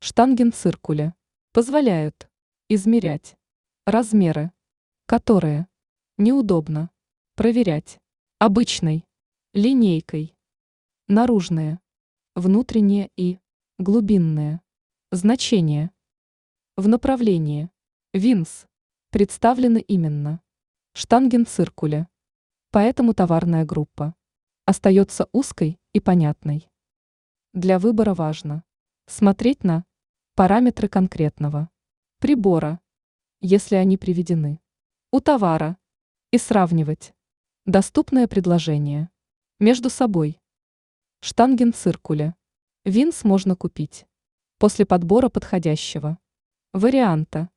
Штангенциркули позволяют измерять размеры, которые неудобно проверять обычной линейкой. Наружные, внутренние и глубинные значения в направлении ВИНС представлены именно штангенциркуле, поэтому товарная группа остается узкой и понятной. Для выбора важно смотреть на параметры конкретного прибора, если они приведены у товара, и сравнивать доступное предложение между собой. Штангенциркуле ВИНС можно купить после подбора подходящего варианта